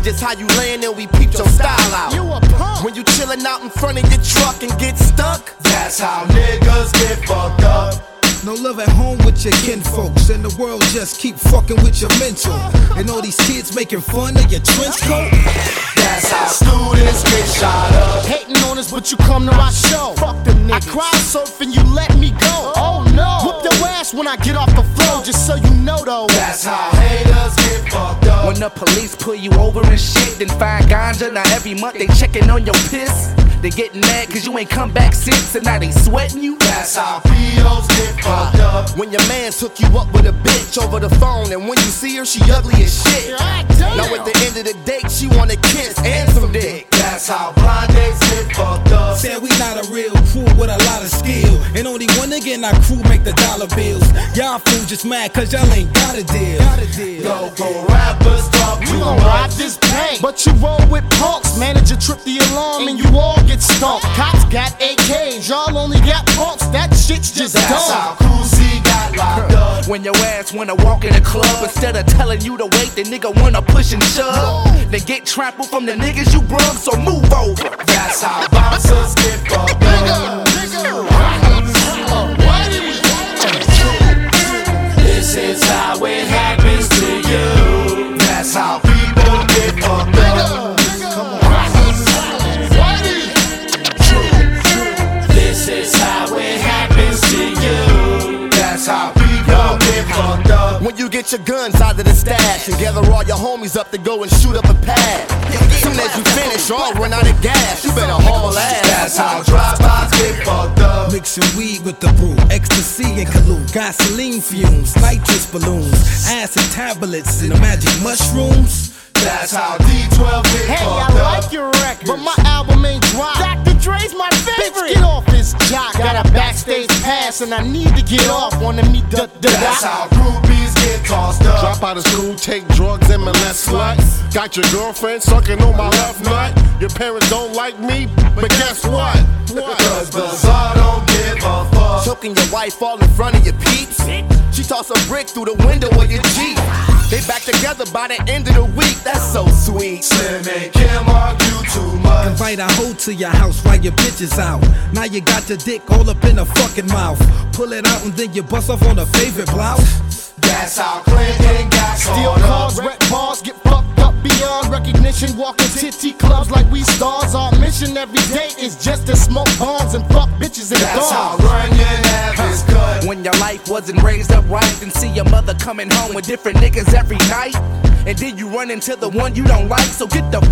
just how you layin' and we peeped your style out. You a punk. When you chillin' out in front of your truck and get stuck, that's how niggas get fucked up. No love at home with your kinfolks, and the world just keep fucking with your mental. And all these kids making fun of your trench coat. That's how students get shot up. Hating on us, but you come to our show. Fuck the niggas. I crowd surf and you let me go. Oh no. Whoop your ass when I get off the floor, just so you know though. That's how haters get fucked up. When the police pull you over and shit, then find ganja. Now every month they checking on your piss. They getting mad cause you ain't come back since, and now they sweating you. That's how POs get fucked up. When your mans hook you up with a bitch over the phone, and when you see her, she ugly as shit. Now at the end of the date, she wanna kiss and some dick. That's how blind dates get fucked up. Said we not a real crew with a lot of skill, and only one nigga in our crew make the dollar bills. Y'all fools just mad cause y'all ain't got a deal. Go rappers talk too We gon' much. rob this bank, but you roll with punks. Manager trip the alarm and you all get stumped. Cops got AKs, y'all only got punks. That shit's just That's dumb. how Cousy got locked up. When your ass wanna walk in the club, instead of telling you to wait, the nigga wanna push and shove. Then get trampled from the niggas you brung, so move over. That's how bouncers get fucked up. This is how it happens to you. That's how people get fucked up. This is how it happens to you. That's how people get fucked up. When you get your guns out of the stash and gather all your homies up to go and shoot up a pad. Soon as you finish, y'all run out of gas. You better haul ass. That's how drive-bys get fucked up. Mixing weed with the brew, ecstasy and collude, gasoline fumes, nitrous balloons, acid tablets, and the magic mushrooms. That's how D12 get Hey, fucked I up. like your record, but my album ain't dropped. Dr. Dre's my favorite. Bitch, get off this jock. Got a backstage pass and I need to get off. Wanna meet the That's how groupies get tossed up. Drop out of school, take drugs, and molest sluts. Got your girlfriend sucking on my left nut. Your parents don't like me, but guess what? Cause the Czar don't give a fuck. Choking your wife all in front of your peeps. She toss a brick through the window of your Jeep. They back together by the end of the week. That's so sweet. Slim and Kim argue too much. Invite a hoe to your house while your bitch is out. Now you got your dick all up in her fucking mouth. Pull it out and then you bust off on her favorite blouse. That's how Clinton got Steal caught cars, up. wreck bars, get fucked up beyond recognition. Walking titty clubs like we stars. Our mission every day is just to smoke bombs and fuck bitches and That's how dogs. Runyon Ave is cut. When your life wasn't raised up right, then see your mother coming home with different niggas every night. And then you run into the one you don't like, so get the